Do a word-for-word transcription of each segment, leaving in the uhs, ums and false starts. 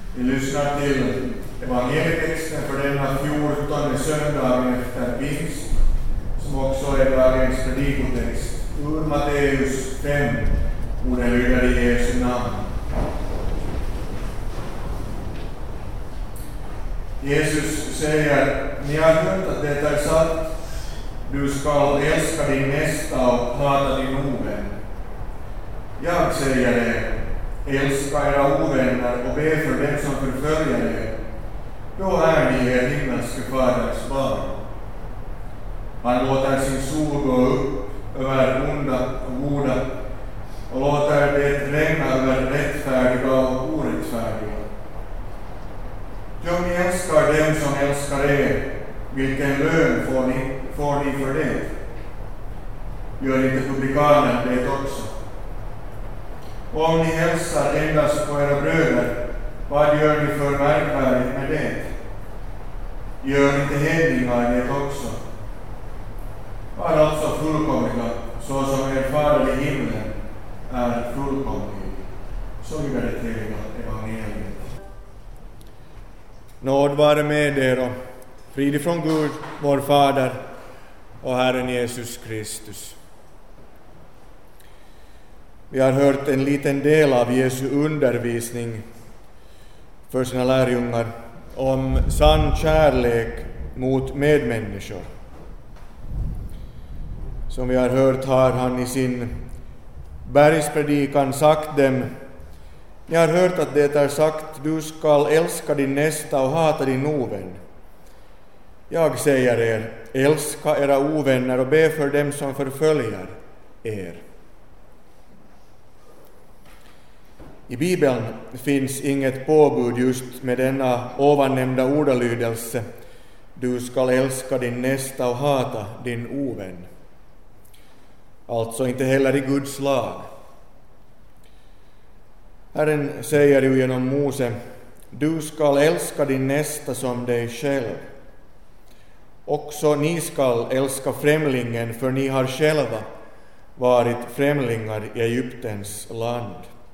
Vi lyssnar till evangelietexten för denna fjortonde söndagen efter pingst, som också är dagens predikotext ur Matteus fem, orden lyder i Jesu namn. Jesus säger, ni har hört att det är sagt, du ska älska din nästa och hata din ovän. Jag säger er, älska era ovänner och be för dem som förföljer er. Då är ni er himmelske faders barn. Han låter sin sol gå upp över onda och goda och låter det regna över rättfärdiga och orättfärdiga. Om ni älskar dem som älskar er, vilken lön får ni, får ni för det? Gör inte publikaner det också? Och om ni hälsar endast på era bröder, vad gör ni för märkvärdigt med det? Gör inte hedningar det också? Var alltså fullkomliga, så som er fader i himlen är fullkomlig. Så lyder det heliga evangeliet. Nåd vare med er och frid ifrån Gud, vår Fader och Herren Jesus Kristus. Vi har hört en liten del av Jesu undervisning för sina lärjungar om sann kärlek mot medmänniskor. Som vi har hört har han i sin bergspredikan sagt dem, ni har hört att det är sagt, du skall älska din nästa och hata din ovän. Jag säger er, älska era ovänner och be för dem som förföljer er. I Bibeln finns inget påbud just med denna ovannämnda ordalydelse, du skall älska din nästa och hata din ovän. Alltså inte heller i Guds lag. Herren säger ju genom Mose, du skall älska din nästa som dig själv. Också ni skall älska främlingen, för ni har själva varit främlingar i Egyptens land.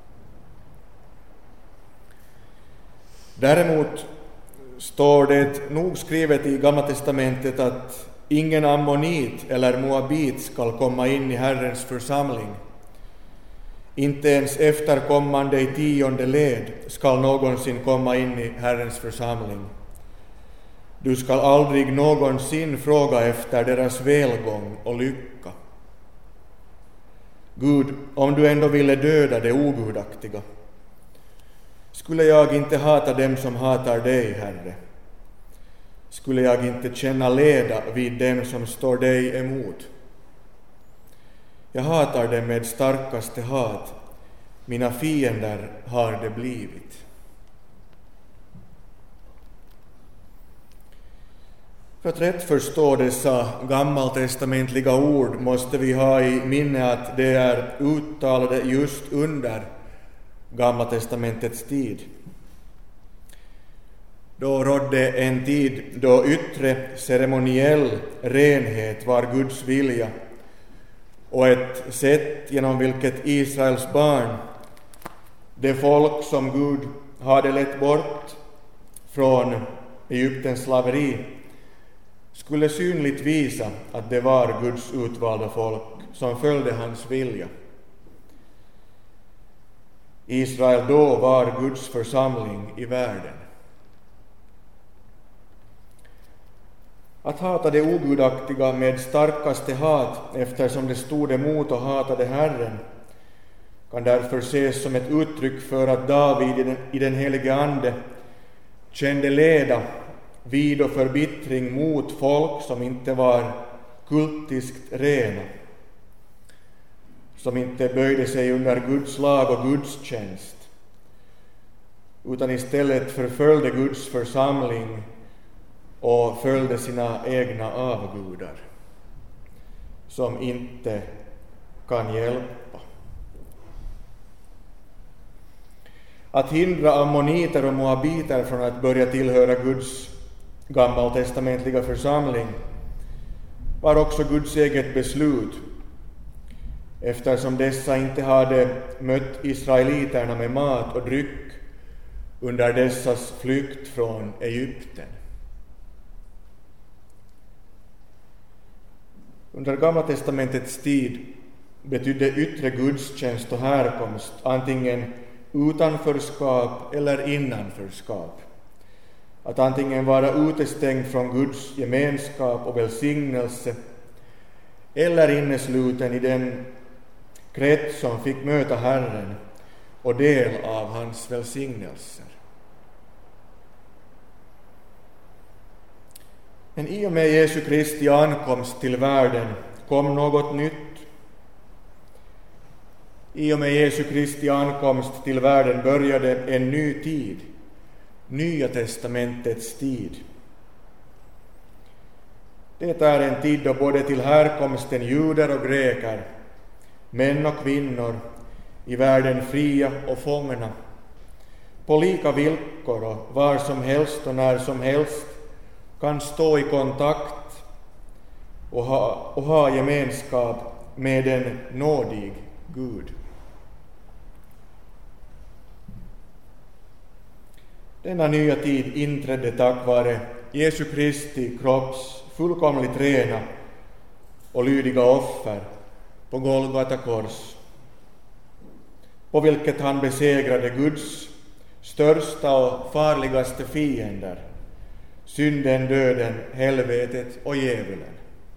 Däremot står det nog skrivet i Gamla testamentet att ingen ammonit eller moabit skall komma in i Herrens församling. Inte ens efterkommande i tionde led skall någonsin komma in i Herrens församling. Du skall aldrig någonsin fråga efter deras välgång och lycka. Gud, om du ändå ville döda det ogudaktiga, skulle jag inte hata dem som hatar dig, Herre? Skulle jag inte känna leda vid dem som står dig emot? Jag hatar dem med starkaste hat. Mina fiender har det blivit. För att rätt förstå dessa gammaltestamentliga ord måste vi ha i minne att det är uttalade just under Gamla testamentets tid. Då rådde en tid då yttre ceremoniell renhet var Guds vilja och ett sätt genom vilket Israels barn, det folk som Gud hade lett bort från Egyptens slaveri, skulle synligt visa att det var Guds utvalda folk som följde hans vilja. Israel då var Guds församling i världen. Att hata det ogudaktiga med starkaste hat, eftersom det stod emot och hatade Herren, kan därför ses som ett uttryck för att David i den, i den helige ande kände leda, vid och förbittring mot folk som inte var kultiskt rena, som inte böjde sig under Guds lag och Guds tjänst, utan istället förföljde Guds församling och följde sina egna avgudar, som inte kan hjälpa. Att hindra ammoniter och moabiter från att börja tillhöra Guds gammaltestamentliga församling var också Guds eget beslut, eftersom dessa inte hade mött israeliterna med mat och dryck under dessas flykt från Egypten. Under Gamla testamentets tid betydde yttre gudstjänst och härkomst antingen utanförskap eller innanförskap. Att antingen vara utestängd från Guds gemenskap och välsignelse eller innesluten i den krets som fick möta Herren och del av hans välsignelser. Men i och med Jesu Kristi ankomst till världen kom något nytt. I och med Jesu Kristi ankomst till världen började en ny tid, Nya testamentets tid. Det är en tid då både till härkomsten judar och greker, män och kvinnor, i världen fria och fångna, på lika villkor och var som helst och när som helst kan stå i kontakt och ha, och ha gemenskap med en nådig Gud. Denna nya tid inträdde tack vare Jesu Kristi kropps fullkomligt rena och lydiga offer på Golgata kors, på vilket han besegrade Guds största och farligaste fiender, synden, döden, helvetet och djävulen.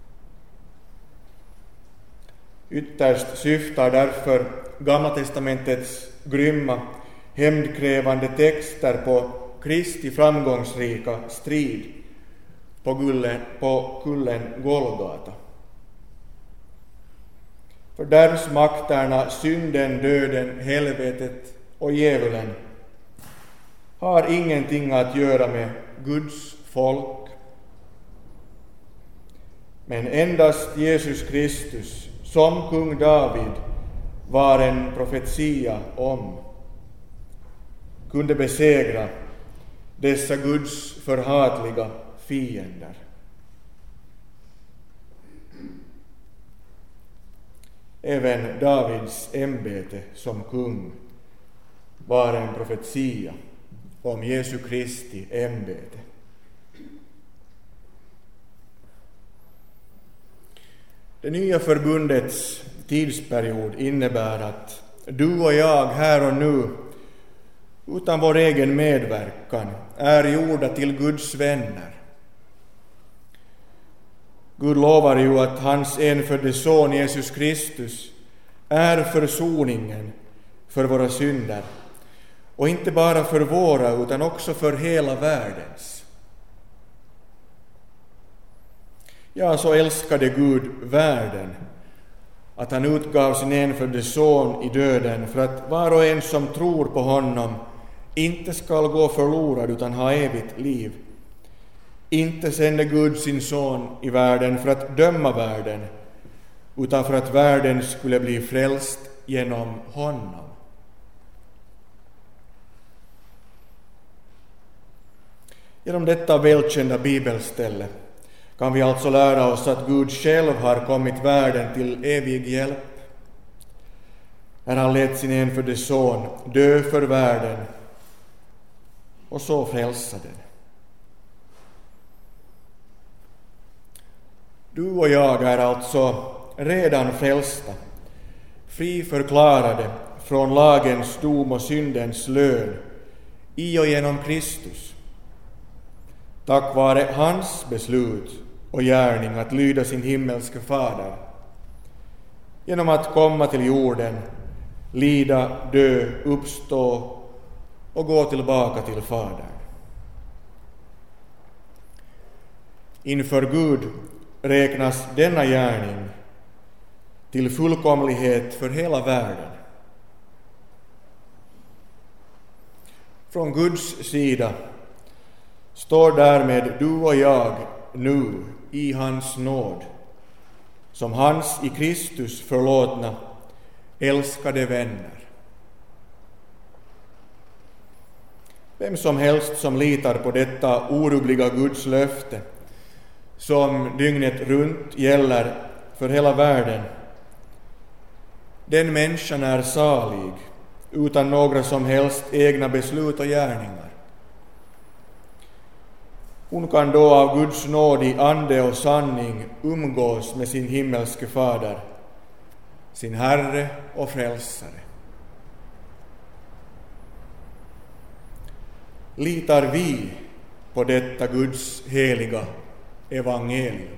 Ytterst syftar därför Gamla testamentets grymma, hämndkrävande texter på Kristi framgångsrika strid på, gullen, på kullen Golgata. Fördärvsmakterna, synden, döden, helvetet och djävulen har ingenting att göra med Guds folk. Men endast Jesus Kristus, som kung David var en profetia om, kunde besegra dessa Guds förhatliga fiender. Även Davids ämbete som kung var en profetia om Jesu Kristi ämbete. Det nya förbundets tidsperiod innebär att du och jag här och nu, utan vår egen medverkan, är gjorda till Guds vänner. Gud lovar ju att hans enfödde son Jesus Kristus är försoningen för våra synder, och inte bara för våra utan också för hela världens. Ja, så älskade Gud världen att han utgav sin enfödde son i döden för att var och en som tror på honom inte skall gå förlorad utan ha evigt liv. Inte sände Gud sin son i världen för att döma världen, utan för att världen skulle bli frälst genom honom. Genom detta välkända bibelställe kan vi alltså lära oss att Gud själv har kommit världen till evig hjälp, när han lät sin enfödde son dö för världen och så frälsa den. Du och jag är alltså redan frälsta, fri förklarade från lagens dom och syndens lön i och genom Kristus, tack vare hans beslut och gärning att lyda sin himmelske fader, genom att komma till jorden, lida, dö, uppstå och gå tillbaka till Fadern. Inför Gud räknas denna gärning till fullkomlighet för hela världen. Från Guds sida står därmed du och jag nu i hans nåd, som hans i Kristus förlåtna, älskade vänner. Vem som helst som litar på detta orubbliga Guds löfte, som dygnet runt gäller för hela världen, den människan är salig utan några som helst egna beslut och gärningar. Hon kan då av Guds nåd i ande och sanning umgås med sin himmelske fader, sin Herre och frälsare. Litar vi på detta Guds heliga evangelium?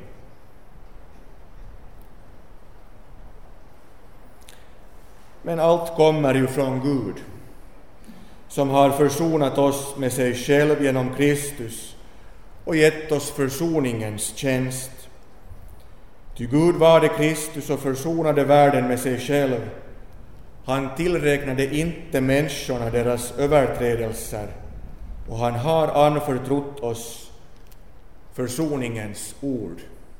Men allt kommer ju från Gud, som har försonat oss med sig själv genom Kristus och gett oss försoningens tjänst. Ty Gud var det Kristus och försonade världen med sig själv. Han tillräknade inte människorna deras överträdelser, och han har anförtrott oss försoningens ord.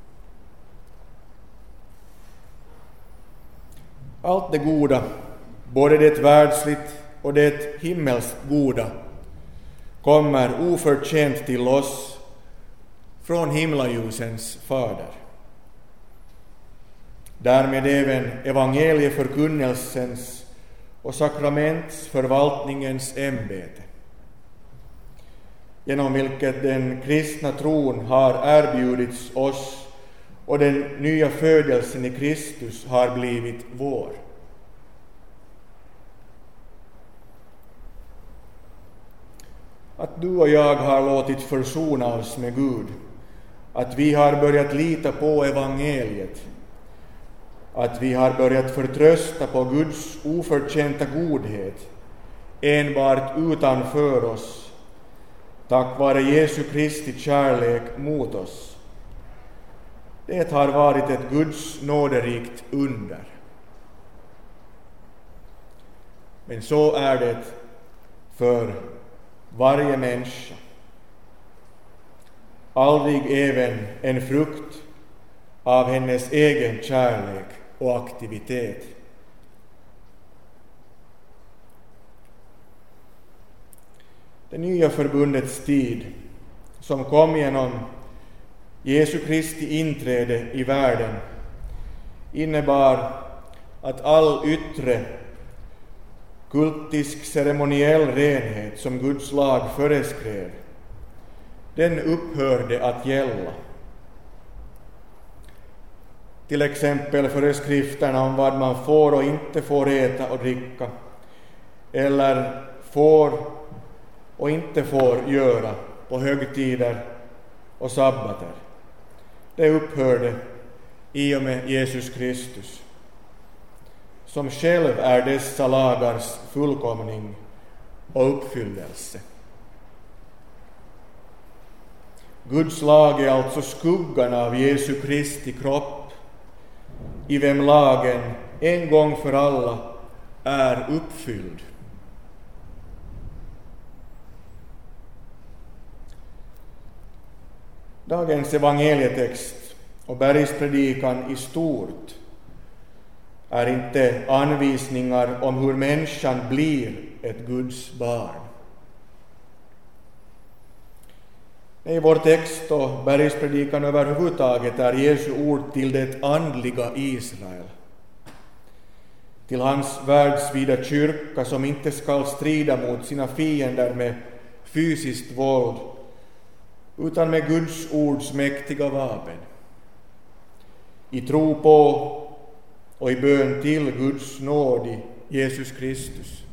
Allt det goda, både det världsligt och det himmelskt goda, kommer oförtjänt till oss från himlaljusens fader. Därmed även evangelieförkunnelsens och sakramentsförvaltningens ämbete, genom vilket den kristna tron har erbjudits oss och den nya födelsen i Kristus har blivit vår. Att du och jag har låtit försona oss med Gud, att vi har börjat lita på evangeliet, att vi har börjat förtrösta på Guds oförtjänta godhet enbart utanför oss, tack vare Jesu Kristi kärlek mot oss. Det har varit ett Guds nåderikt under. Men så är det för varje människa. Aldrig även en frukt av hennes egen kärlek och aktivitet. Det nya förbundets tid, som kom genom Jesu Kristi inträde i världen, innebar att all yttre kultisk ceremoniell renhet som Guds lag föreskrev, den upphörde att gälla. Till exempel föreskrifterna om vad man får och inte får äta och dricka, eller får och inte får göra på högtider och sabbater. Det upphörde i och med Jesus Kristus, som själv är dessa lagars fullkomning och uppfyllelse. Guds lag är alltså skuggan av Jesu Kristi kropp, i vem lagen en gång för alla är uppfylld. Dagens evangelietext och bergspredikan i stort är inte anvisningar om hur människan blir ett Guds barn. I vår text och bergspredikan överhuvudtaget är Jesu ord till det andliga Israel, till hans världsvida kyrka som inte skall strida mot sina fiender med fysiskt våld, utan med Guds ords mäktiga vapen, i tro på och i bön till Guds nåd i Jesus Kristus.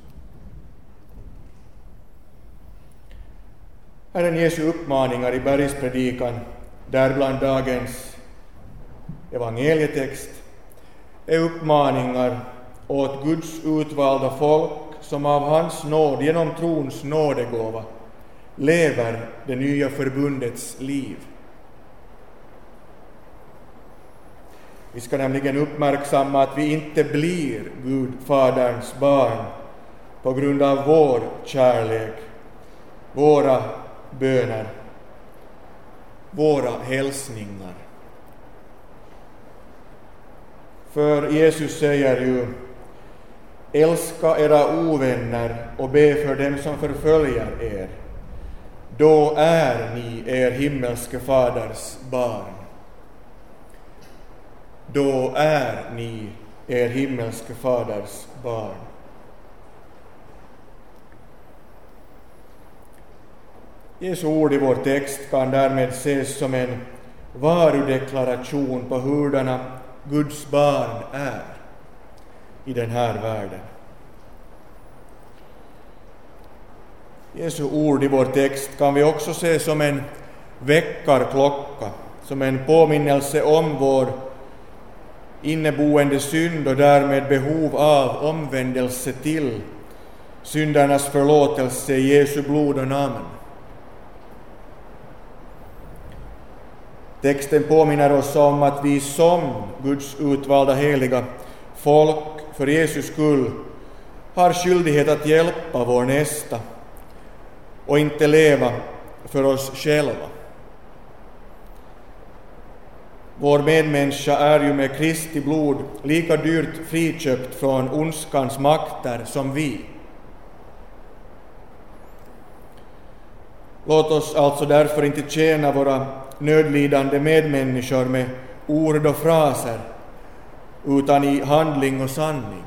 Herren Jesu uppmaningar i bergspredikan, däribland dagens evangelietext, är uppmaningar åt Guds utvalda folk som av hans nåd genom trons nådegåva lever det nya förbundets liv. Vi ska nämligen uppmärksamma att vi inte blir Gud Faderns barn på grund av vår kärlek, våra böner, våra hälsningar. För Jesus säger ju: älska era ovänner och be för dem som förföljer er. Då är ni er himmelske faders barn. Då är ni er himmelske faders barn. Jesu ord i vår text kan därmed ses som en varudeklaration på hurdana Guds barn är i den här världen. Jesu ord i vår text kan vi också se som en väckarklocka, som en påminnelse om vår inneboende synd och därmed behov av omvändelse till syndernas förlåtelse i Jesu blod och namn. Texten påminner oss om att vi som Guds utvalda heliga folk för Jesus skull har skyldighet att hjälpa vår nästa och inte leva för oss själva. Vår medmänniska är ju med Kristi blod lika dyrt friköpt från ondskans makter som vi. Låt oss alltså därför inte tjäna våra nödlidande medmänniskor med ord och fraser, utan i handling och sanning.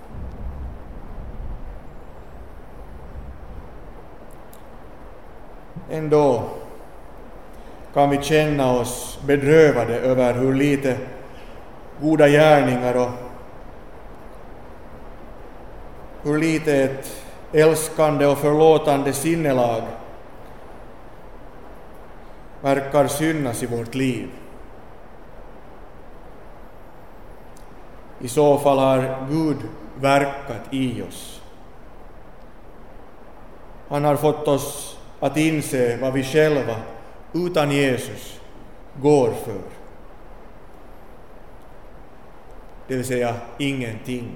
Ändå kan vi känna oss bedrövade över hur lite goda gärningar och hur lite ett älskande och förlåtande sinnelag verkar synas i vårt liv. I så fall har Gud verkat i oss. Han har fått oss att inse vad vi själva utan Jesus går för. Det vill säga ingenting.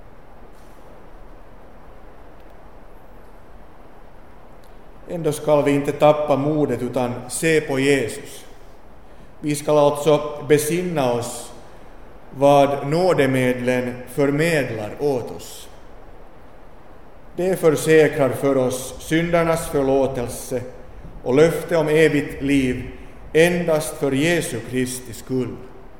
Ändå ska vi inte tappa modet utan se på Jesus. Vi ska alltså besinna oss vad nådemedlen förmedlar åt oss. Det försäkrar för oss syndernas förlåtelse och löfte om evigt liv endast för Jesu Kristi skull.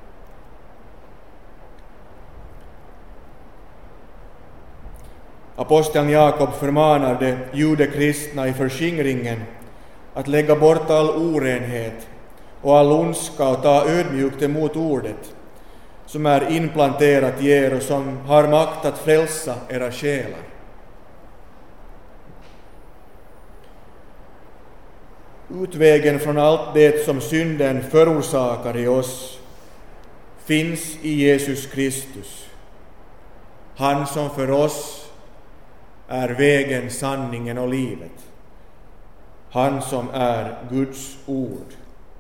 Aposteln Jakob förmanar de judekristna i förskingringen att lägga bort all orenhet och all ondska och ta ödmjukt emot ordet som är implanterat i er och som har makt att frälsa era själar. Utvägen från allt det som synden förorsakar i oss finns i Jesus Kristus. Han som för oss är vägen, sanningen och livet. Han som är Guds ord.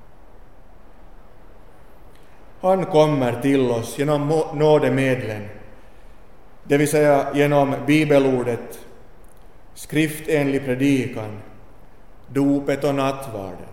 Han kommer till oss genom nådemedlen, det vill säga genom bibelordet, skriftenlig predikan, dopet och nattvarden.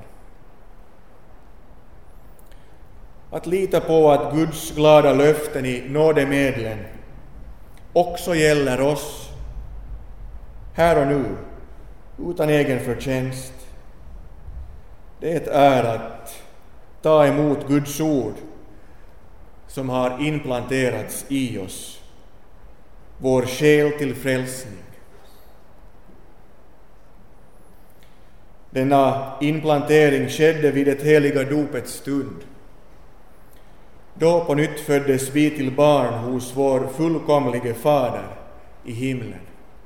Att lita på att Guds glada löften i nådemedlen också gäller oss här och nu, utan egen förtjänst. Det är att ta emot Guds ord som har implanterats i oss, vår själ till frälsning. Denna implantering skedde vid det heliga dopets stund. Då på nytt föddes vi till barn hos vår fullkomlige Fader i himlen.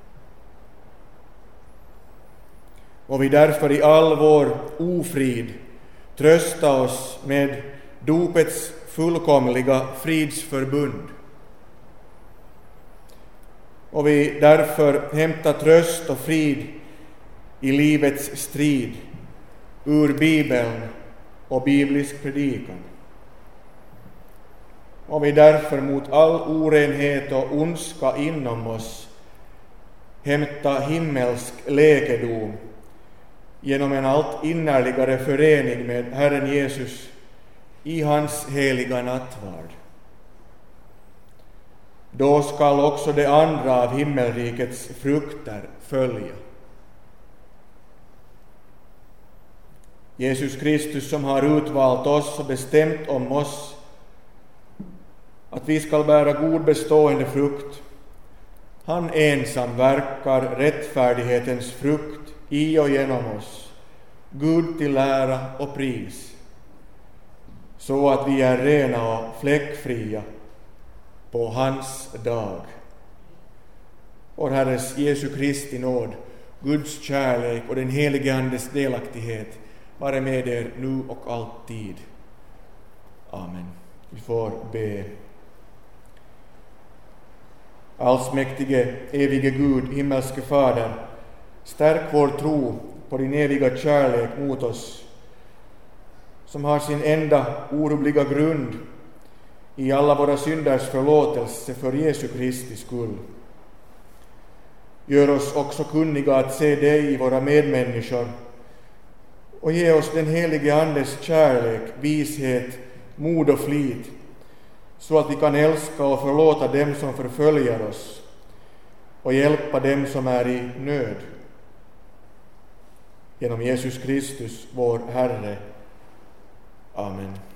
Och vi därför i all vår ofrid trösta oss med dopets fullkomliga fridsförbund. Och vi därför hämtar tröst och frid i livets strid ur Bibeln och biblisk predikan. Och vi därför mot all orenhet och ondska inom oss hämta himmelsk läkedom genom en allt innerligare förening med Herren Jesus i hans heliga nattvard. Då skall också det andra av himmelrikets frukter följa. Jesus Kristus som har utvalt oss och bestämt om oss att vi skall bära god bestående frukt, han ensam verkar rättfärdighetens frukt i och genom oss Gud till ära och pris, så att vi är rena och fläckfria på hans dag. Vår Herres Jesu Kristi nåd, Guds kärlek och den helige Andes delaktighet vare med er nu och alltid. Amen. Vi får be. Allsmäktige, evige Gud, himmelske Fader, stärk vår tro på din eviga kärlek mot oss, som har sin enda orubbliga grund i alla våra synders förlåtelse för Jesu Kristi skull. Gör oss också kunniga att se dig i våra medmänniskor och ge oss den helige Andes kärlek, vishet, mod och flit, så att vi kan älska och förlåta dem som förföljer oss och hjälpa dem som är i nöd. Genom Jesus Kristus, vår Herre. Amen.